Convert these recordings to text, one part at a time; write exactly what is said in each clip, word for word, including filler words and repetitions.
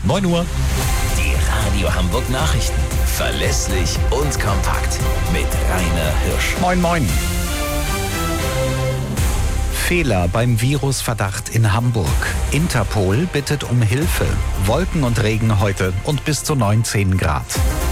neun Uhr. Die Radio Hamburg Nachrichten. Verlässlich und kompakt. Mit Rainer Hirsch. Moin, moin. Fehler beim Virusverdacht in Hamburg. Interpol bittet um Hilfe. Wolken und Regen heute und bis zu neunzehn Grad.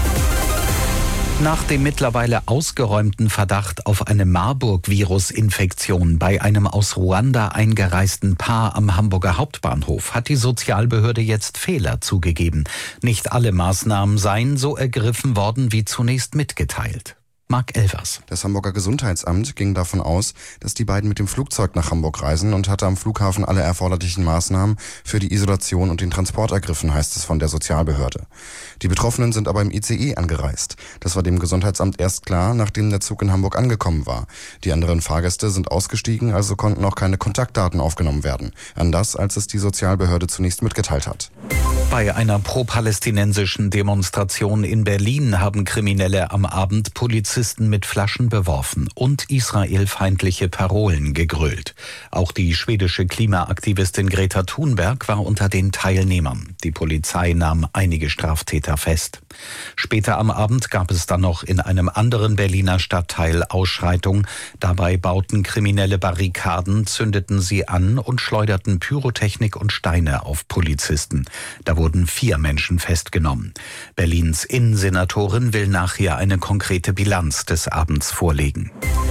Nach dem mittlerweile ausgeräumten Verdacht auf eine Marburg-Virus-Infektion bei einem aus Ruanda eingereisten Paar am Hamburger Hauptbahnhof hat die Sozialbehörde jetzt Fehler zugegeben. Nicht alle Maßnahmen seien so ergriffen worden wie zunächst mitgeteilt. Marc Elvers. Das Hamburger Gesundheitsamt ging davon aus, dass die beiden mit dem Flugzeug nach Hamburg reisen und hatte am Flughafen alle erforderlichen Maßnahmen für die Isolation und den Transport ergriffen, heißt es von der Sozialbehörde. Die Betroffenen sind aber im I C E angereist. Das war dem Gesundheitsamt erst klar, nachdem der Zug in Hamburg angekommen war. Die anderen Fahrgäste sind ausgestiegen, also konnten auch keine Kontaktdaten aufgenommen werden. Anders, als es die Sozialbehörde zunächst mitgeteilt hat. Bei einer pro-palästinensischen Demonstration in Berlin haben Kriminelle am Abend Polizisten mit Flaschen beworfen und israelfeindliche Parolen gegrölt. Auch die schwedische Klimaaktivistin Greta Thunberg war unter den Teilnehmern. Die Polizei nahm einige Straftäter fest. Später am Abend gab es dann noch in einem anderen Berliner Stadtteil Ausschreitung. Dabei bauten Kriminelle Barrikaden, zündeten sie an und schleuderten Pyrotechnik und Steine auf Polizisten. Da wurden vier Menschen festgenommen. Berlins Innensenatorin will nachher eine konkrete Bilanz des Abends vorlegen.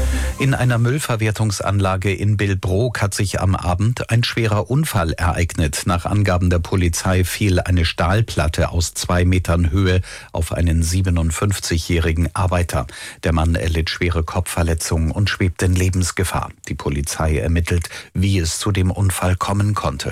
In einer Müllverwertungsanlage in Billbrook hat sich am Abend ein schwerer Unfall ereignet. Nach Angaben der Polizei fiel eine Stahlplatte aus zwei Metern Höhe auf einen siebenundfünfzigjährigen Arbeiter. Der Mann erlitt schwere Kopfverletzungen und schwebt in Lebensgefahr. Die Polizei ermittelt, wie es zu dem Unfall kommen konnte.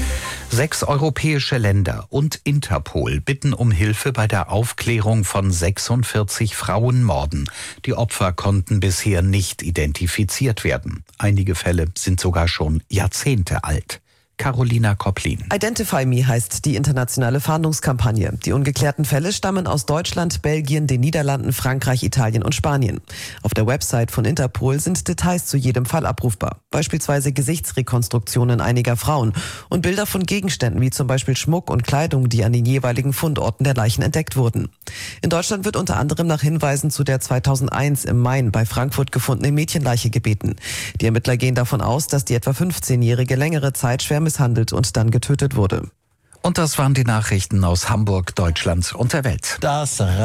Sechs europäische Länder und Interpol bitten um Hilfe bei der Aufklärung von sechsundvierzig Frauenmorden. Die Opfer konnten bisher nicht identifiziert werden. Einige Fälle sind sogar schon Jahrzehnte alt. Carolina Koplin. Identify Me heißt die internationale Fahndungskampagne. Die ungeklärten Fälle stammen aus Deutschland, Belgien, den Niederlanden, Frankreich, Italien und Spanien. Auf der Website von Interpol sind Details zu jedem Fall abrufbar. Beispielsweise Gesichtsrekonstruktionen einiger Frauen und Bilder von Gegenständen wie zum Beispiel Schmuck und Kleidung, die an den jeweiligen Fundorten der Leichen entdeckt wurden. In Deutschland wird unter anderem nach Hinweisen zu der zweitausendeins im Main bei Frankfurt gefundenen Mädchenleiche gebeten. Die Ermittler gehen davon aus, dass die etwa fünfzehnjährige längere Zeit schwer misshandelt und dann getötet wurde. Und das waren die Nachrichten aus Hamburg, Deutschland und der Welt. Das